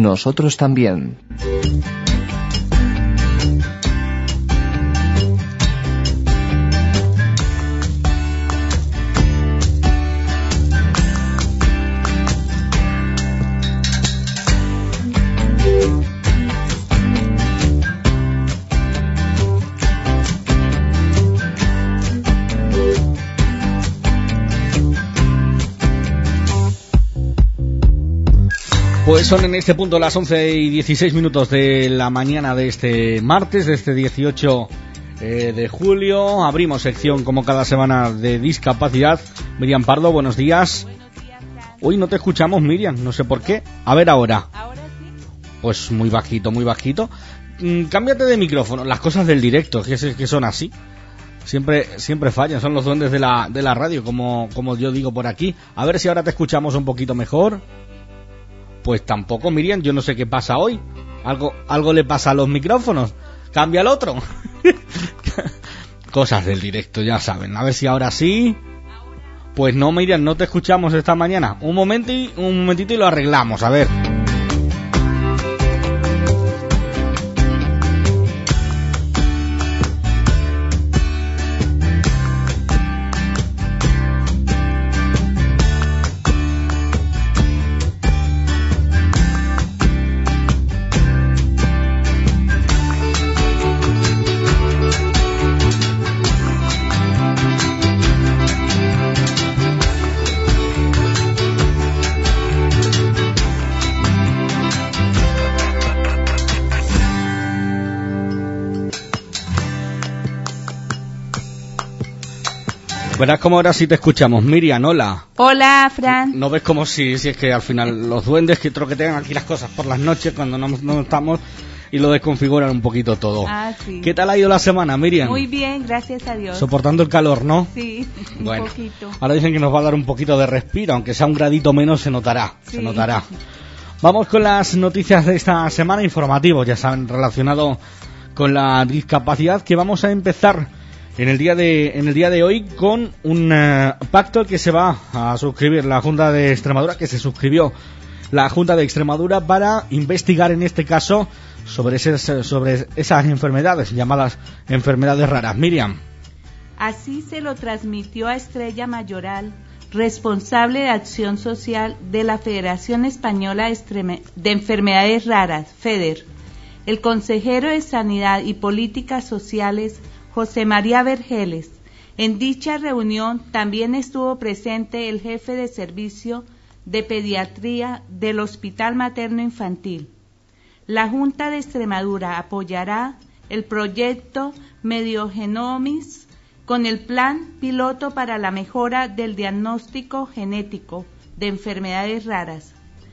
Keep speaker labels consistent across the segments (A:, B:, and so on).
A: nosotros también.
B: Pues son en este punto las 11:16 de la mañana de este martes, de este 18 de julio. Abrimos sección como cada semana de discapacidad. Miriam Pardo, buenos días.
C: Buenos días, Fran.
B: Hoy no te escuchamos, Miriam, no sé por qué. A ver ahora.
C: ¿Ahora sí?
B: Pues muy bajito, muy bajito. Cámbiate de micrófono, las cosas del directo, que son así. Siempre fallan, son los duendes de la radio, como yo digo por aquí. A ver si ahora te escuchamos un poquito mejor. Pues tampoco, Miriam, yo no sé qué pasa hoy. Algo le pasa a los micrófonos. Cambia el otro. Cosas del directo, ya saben. A ver si ahora sí. Pues no, Miriam, no te escuchamos esta mañana. Un momentito y lo arreglamos, a ver. Verás como ahora sí te escuchamos. Miriam, hola.
C: Hola, Fran.
B: ¿No ves como si es que al final los duendes que troquetean aquí las cosas por las noches cuando no estamos y lo desconfiguran un poquito todo?
C: Ah, sí.
B: ¿Qué tal ha ido la semana, Miriam?
C: Muy bien, gracias a Dios.
B: Soportando el calor, ¿no?
C: Sí,
B: bueno,
C: un poquito.
B: Ahora dicen que nos va a dar un poquito de respiro, aunque sea un gradito menos se notará.
C: Sí.
B: Se notará. Vamos con las noticias de esta semana, informativos, ya saben, relacionado con la discapacidad, que vamos a empezar en el día de hoy con un pacto que se va a suscribir la Junta de Extremadura, que se suscribió la Junta de Extremadura para investigar en este caso sobre esas enfermedades llamadas enfermedades raras. Miriam.
C: Así se lo transmitió a Estrella Mayoral, responsable de acción social de la Federación Española de Enfermedades Raras, FEDER, el consejero de Sanidad y Políticas Sociales, José María Vergeles. En dicha reunión también estuvo presente el jefe de servicio de pediatría del Hospital Materno Infantil. La Junta de Extremadura apoyará el proyecto Mediogenomics con el plan piloto para la mejora del diagnóstico genético de enfermedades raras.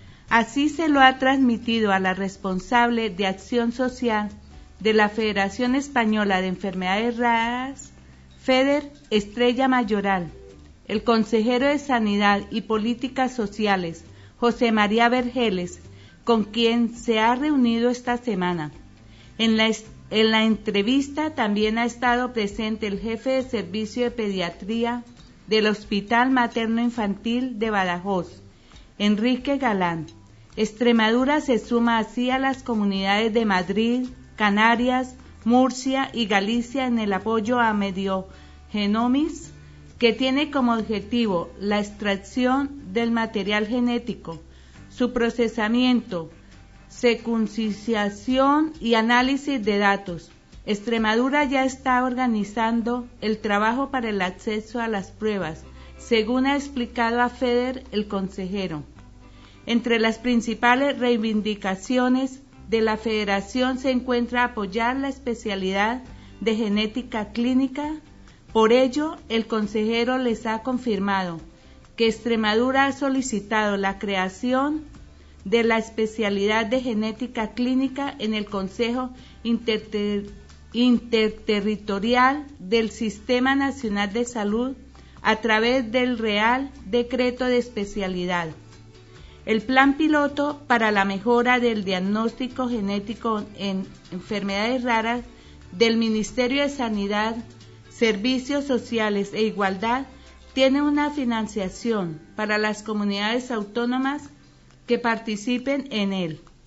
C: Así se lo ha transmitido a la responsable de acción social de la Federación Española de Enfermedades Raras, FEDER, Estrella Mayoral, el consejero de Sanidad y Políticas Sociales, José María Vergeles, con quien se ha reunido esta semana. En la entrevista también ha estado presente el jefe de servicio de pediatría del Hospital Materno Infantil de Badajoz, Enrique Galán. Extremadura se suma así a las comunidades de Madrid, Canarias, Murcia y Galicia en el apoyo a Mediogenomics, que tiene como objetivo la extracción del material genético, su procesamiento, secuenciación y análisis de datos. Extremadura ya está organizando el trabajo para el acceso a las pruebas, según ha explicado a FEDER el consejero. Entre las principales reivindicaciones de la Federación se encuentra apoyar la especialidad de genética clínica. Por ello, el consejero les ha confirmado que Extremadura ha solicitado la creación de la especialidad de genética clínica en el Consejo Interterritorial del Sistema Nacional de Salud a través del Real Decreto de Especialidad. El plan piloto para la mejora del diagnóstico genético en enfermedades raras del Ministerio de Sanidad, Servicios Sociales e Igualdad tiene una financiación para las comunidades autónomas que participen en él.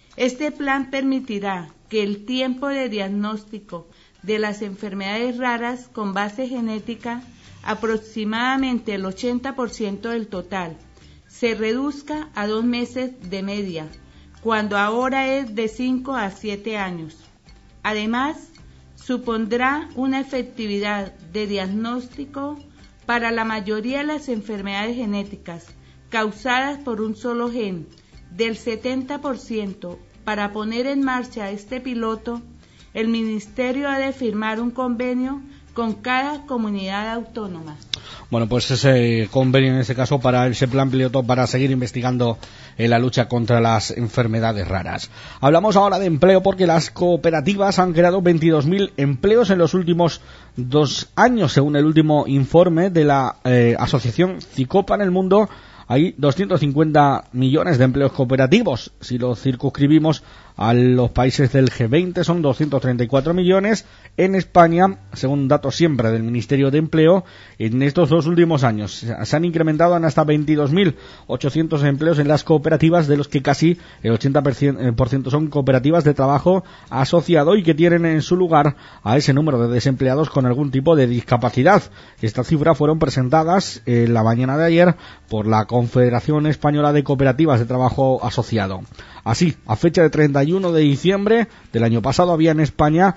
C: Este plan permitirá que el tiempo de diagnóstico de las enfermedades raras con base genética, aproximadamente el 80% del total, se reduzca a 2 meses de media, cuando ahora es de 5 a 7 años. Además, supondrá una efectividad de diagnóstico para la mayoría de las enfermedades genéticas causadas por un solo gen del 70%. Para poner en marcha este piloto, el Ministerio ha de firmar un convenio con cada comunidad autónoma.
B: Bueno, pues ese convenio en este caso para ese plan piloto para seguir investigando en la lucha contra las enfermedades raras. Hablamos ahora de empleo porque las cooperativas han creado 22.000 empleos en los últimos 2 años, según el último informe de la asociación Cicopa en el mundo. Hay 250 millones de empleos cooperativos. Si lo circunscribimos a los países del G20 son 234 millones. En España, según datos siempre del Ministerio de Empleo, en estos 2 últimos años se han incrementado en hasta 22.800 empleos en las cooperativas, de los que casi el 80% son cooperativas de trabajo asociado y que tienen en su lugar a ese número de desempleados con algún tipo de discapacidad. Estas cifras fueron presentadas la mañana de ayer por la Confederación Española de Cooperativas de Trabajo Asociado. Así, a fecha de 31 de diciembre del año pasado había en España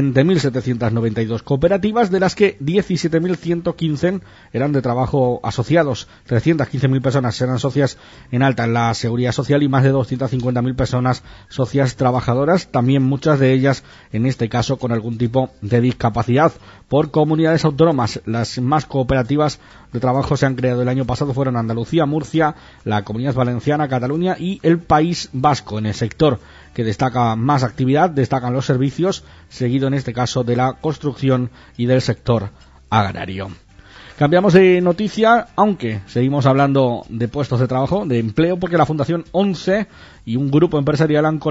B: 20.792 cooperativas, de las que 17.115 eran de trabajo asociados. 315.000 personas eran socias en alta en la Seguridad Social y más de 250.000 personas socias trabajadoras, también muchas de ellas en este caso con algún tipo de discapacidad. Por comunidades autónomas, las más cooperativas de trabajo se han creado el año pasado fueron Andalucía, Murcia, la Comunidad Valenciana, Cataluña y el País Vasco. En el sector que destaca más actividad destacan los servicios, seguido en este caso de la construcción y del sector agrario. Cambiamos de noticia, aunque seguimos hablando de puestos de trabajo, de empleo, porque la Fundación 11 y un grupo empresarial van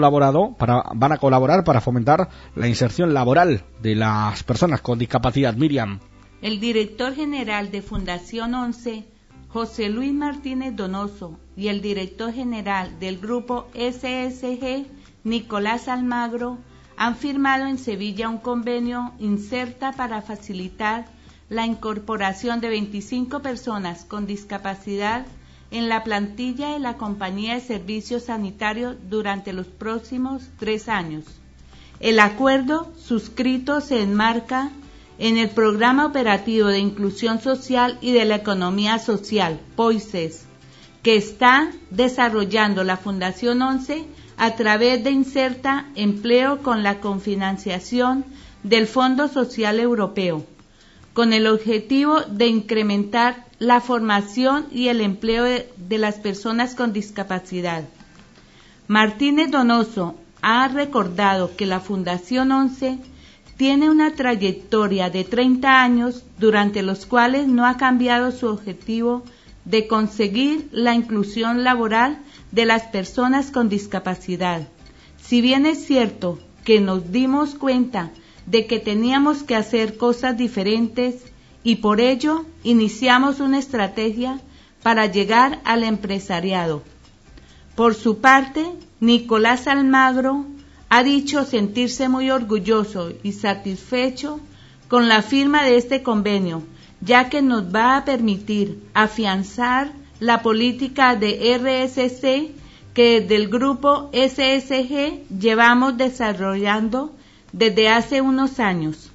B: a colaborar para fomentar la inserción laboral de las personas con discapacidad. Miriam.
C: El director general de Fundación 11, José Luis Martínez Donoso, y el director general del grupo SSG, Nicolás Almagro, han firmado en Sevilla un convenio Inserta para facilitar la incorporación de 25 personas con discapacidad en la plantilla de la Compañía de Servicios Sanitarios durante los próximos 3 años. El acuerdo suscrito se enmarca en el Programa Operativo de Inclusión Social y de la Economía Social, POICES, que está desarrollando la Fundación 11 a través de Inserta Empleo con la cofinanciación del Fondo Social Europeo, con el objetivo de incrementar la formación y el empleo de las personas con discapacidad. Martínez Donoso ha recordado que la Fundación 11 tiene una trayectoria de 30 años durante los cuales no ha cambiado su objetivo de conseguir la inclusión laboral de las personas con discapacidad. Si bien es cierto que nos dimos cuenta de que teníamos que hacer cosas diferentes y por ello iniciamos una estrategia para llegar al empresariado. Por su parte, Nicolás Almagro ha dicho sentirse muy orgulloso y satisfecho con la firma de este convenio, ya que nos va a permitir afianzar la política de RSC que desde el grupo SSG llevamos desarrollando desde hace unos años.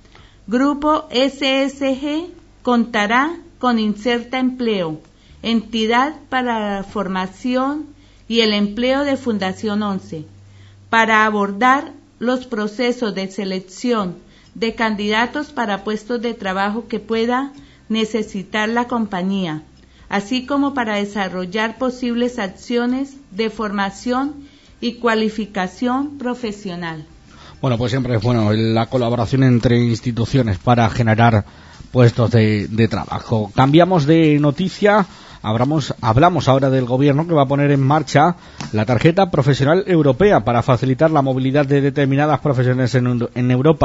C: Grupo SSG contará con Inserta Empleo, entidad para la formación y el empleo de Fundación 11, para abordar los procesos de selección de candidatos para puestos de trabajo que pueda necesitar la compañía, así como para desarrollar posibles acciones de formación y cualificación profesional.
B: Bueno, pues siempre es bueno la colaboración entre instituciones para generar puestos de trabajo. Cambiamos de noticia. Hablamos ahora del gobierno que va a poner en marcha la tarjeta profesional europea para facilitar la movilidad de determinadas profesiones en Europa.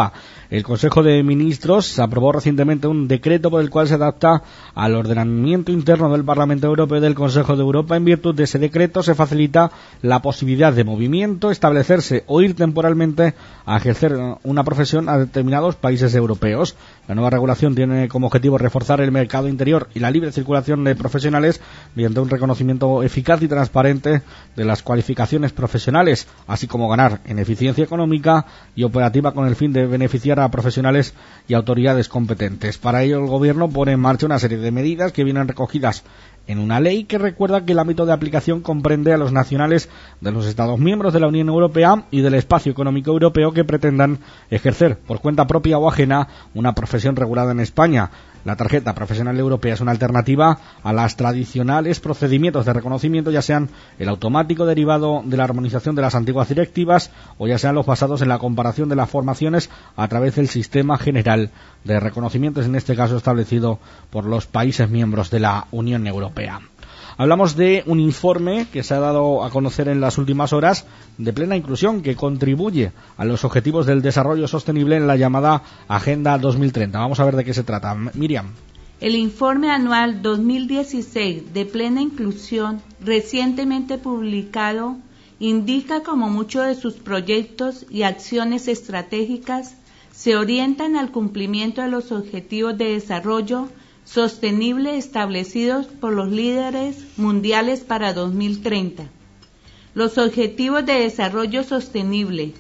B: El Consejo de Ministros aprobó recientemente un decreto por el cual se adapta al ordenamiento interno del Parlamento Europeo y del Consejo de Europa. En virtud de ese decreto se facilita la posibilidad de movimiento, establecerse o ir temporalmente a ejercer una profesión a determinados países europeos. La nueva regulación tiene como objetivo reforzar el mercado interior y la libre circulación de profesionales mediante un reconocimiento eficaz y transparente de las cualificaciones profesionales, así como ganar en eficiencia económica y operativa con el fin de beneficiar a profesionales y autoridades competentes. Para ello, el Gobierno pone en marcha una serie de medidas que vienen recogidas en una ley que recuerda que el ámbito de aplicación comprende a los nacionales de los Estados miembros de la Unión Europea y del Espacio Económico Europeo que pretendan ejercer por cuenta propia o ajena una profesión regulada en España. La tarjeta profesional europea es una alternativa a las tradicionales procedimientos de reconocimiento, ya sean el automático derivado de la armonización de las antiguas directivas o ya sean los basados en la comparación de las formaciones a través del sistema general de reconocimientos, en este caso establecido por los países miembros de la Unión Europea. Hablamos de un informe que se ha dado a conocer en las últimas horas de plena inclusión que contribuye a los objetivos del desarrollo sostenible en la llamada Agenda 2030. Vamos a ver de qué se trata. Miriam.
C: El informe anual 2016 de plena inclusión, recientemente publicado, indica cómo muchos de sus proyectos y acciones estratégicas se orientan al cumplimiento de los objetivos de desarrollo sostenible establecidos por los líderes mundiales para 2030. Los Objetivos de Desarrollo Sostenible,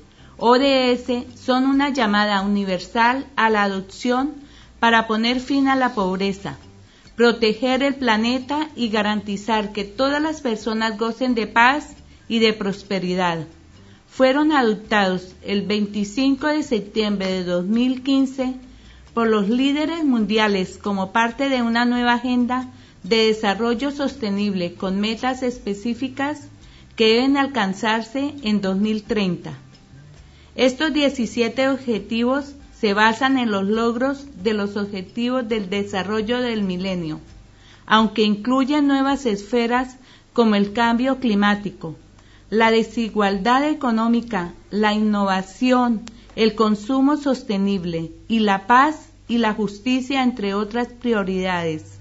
C: ODS, son una llamada universal a la adopción para poner fin a la pobreza, proteger el planeta y garantizar que todas las personas gocen de paz y de prosperidad. Fueron adoptados el 25 de septiembre de 2015 por los líderes mundiales como parte de una nueva agenda de desarrollo sostenible con metas específicas que deben alcanzarse en 2030. Estos 17 objetivos se basan en los logros de los objetivos del desarrollo del milenio, aunque incluyen nuevas esferas como el cambio climático, la desigualdad económica, la innovación, el consumo sostenible y la paz y la justicia, entre otras prioridades.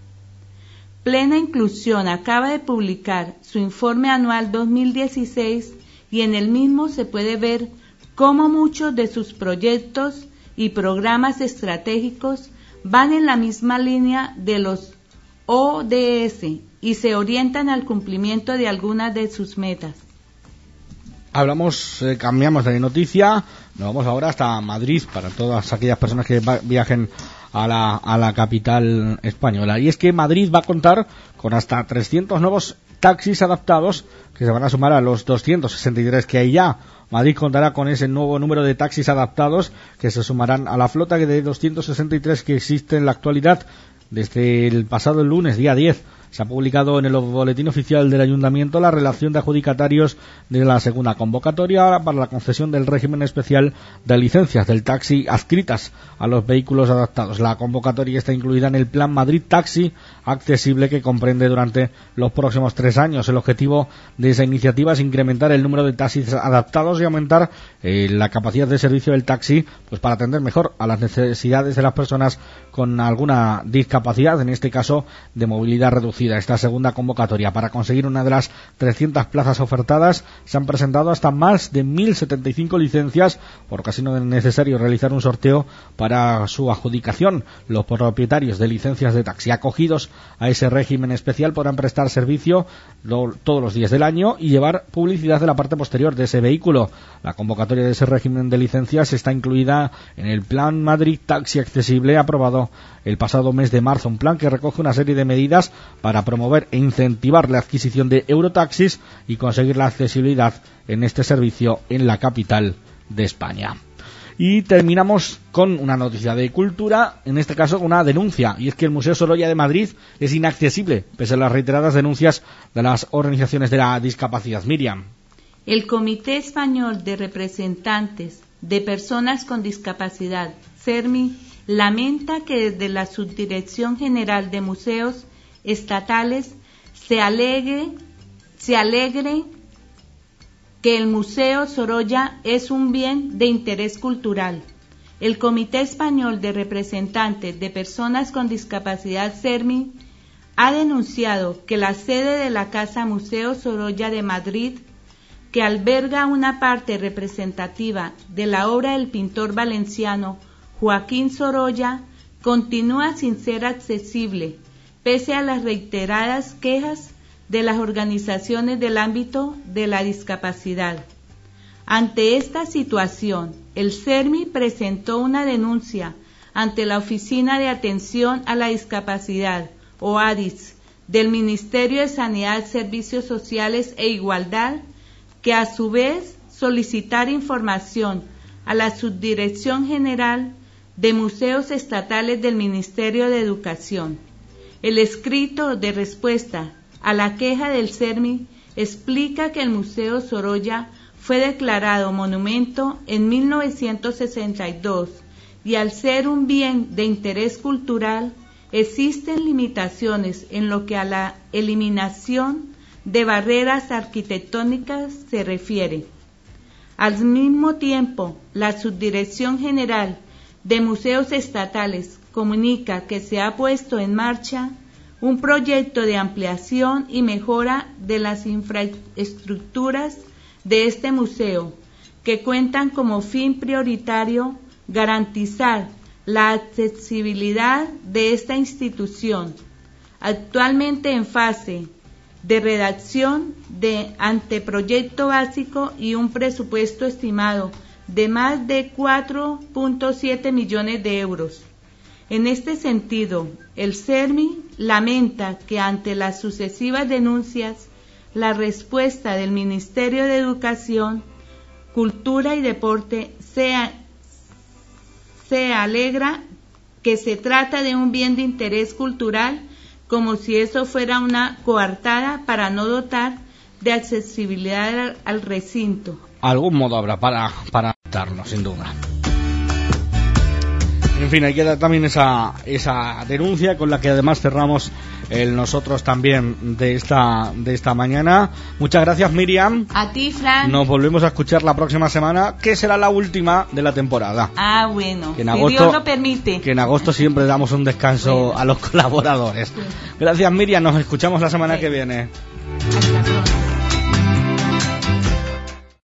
C: Plena Inclusión acaba de publicar su informe anual 2016 y en el mismo se puede ver cómo muchos de sus proyectos y programas estratégicos van en la misma línea de los ODS y se orientan al cumplimiento de algunas de sus metas.
B: Cambiamos de noticia, nos vamos ahora hasta Madrid para todas aquellas personas que viajen a la capital española. Y es que Madrid va a contar con hasta 300 nuevos taxis adaptados que se van a sumar a los 263 que hay ya. Madrid contará con ese nuevo número de taxis adaptados que se sumarán a la flota de 263 que existe en la actualidad. Desde el pasado lunes, día 10, se ha publicado en el boletín oficial del Ayuntamiento la relación de adjudicatarios de la segunda convocatoria para la concesión del régimen especial de licencias del taxi adscritas a los vehículos adaptados. La convocatoria está incluida en el Plan Madrid Taxi Accesible que comprende durante los próximos 3 años. El objetivo de esa iniciativa es incrementar el número de taxis adaptados y aumentar la capacidad de servicio del taxi para atender mejor a las necesidades de las personas con alguna discapacidad, en este caso de movilidad reducida. Esta segunda convocatoria para conseguir una de las 300 plazas ofertadas se han presentado hasta más de 1.075 licencias, por casi no es necesario realizar un sorteo para su adjudicación. Los propietarios de licencias de taxi acogidos a ese régimen especial podrán prestar servicio todos los días del año y llevar publicidad de la parte posterior de ese vehículo. La convocatoria de ese régimen de licencias está incluida en el Plan Madrid Taxi Accesible aprobado el pasado mes de marzo, un plan que recoge una serie de medidas para promover e incentivar la adquisición de eurotaxis y conseguir la accesibilidad en este servicio en la capital de España. Y terminamos con una noticia de cultura, en este caso una denuncia, y es que el Museo Sorolla de Madrid es inaccesible, pese a las reiteradas denuncias de las organizaciones de la discapacidad. Miriam.
C: El Comité Español de Representantes de Personas con Discapacidad, CERMI, lamenta que desde la Subdirección General de Museos Estatales se alegre que el Museo Sorolla es un bien de interés cultural, el Comité Español de Representantes de Personas con Discapacidad CERMI ha denunciado que la sede de la Casa Museo Sorolla de Madrid, que alberga una parte representativa de la obra del pintor valenciano Joaquín Sorolla, continúa sin ser accesible, pese a las reiteradas quejas de las organizaciones del ámbito de la discapacidad. Ante esta situación, el CERMI presentó una denuncia ante la Oficina de Atención a la Discapacidad, OADIS, del Ministerio de Sanidad, Servicios Sociales e Igualdad, que a su vez solicitar información a la Subdirección General de Museos Estatales del Ministerio de Educación. El escrito de respuesta a la queja del CERMI explica que el Museo Sorolla fue declarado monumento en 1962 y al ser un bien de interés cultural, existen limitaciones en lo que a la eliminación de barreras arquitectónicas se refiere. Al mismo tiempo, la Subdirección General de Museos Estatales comunica que se ha puesto en marcha un proyecto de ampliación y mejora de las infraestructuras de este museo, que cuentan como fin prioritario garantizar la accesibilidad de esta institución, actualmente en fase de redacción de anteproyecto básico y un presupuesto estimado de más de 4.7 millones de euros. En este sentido, el CERMI lamenta que ante las sucesivas denuncias, la respuesta del Ministerio de Educación, Cultura y Deporte se alegra que se trata de un bien de interés cultural, como si eso fuera una coartada para no dotar de accesibilidad al recinto.
B: Algún modo habrá para adaptarnos, sin duda. En fin, hay que dar también esa denuncia con la que además cerramos nosotros también de esta mañana. Muchas gracias, Miriam.
C: A ti, Fran.
B: Nos volvemos a escuchar la próxima semana, que será la última de la temporada.
C: Ah, bueno,
B: si
C: Dios lo permite.
B: Que en agosto siempre damos un descanso a los colaboradores. Gracias, Miriam, nos escuchamos la semana que viene.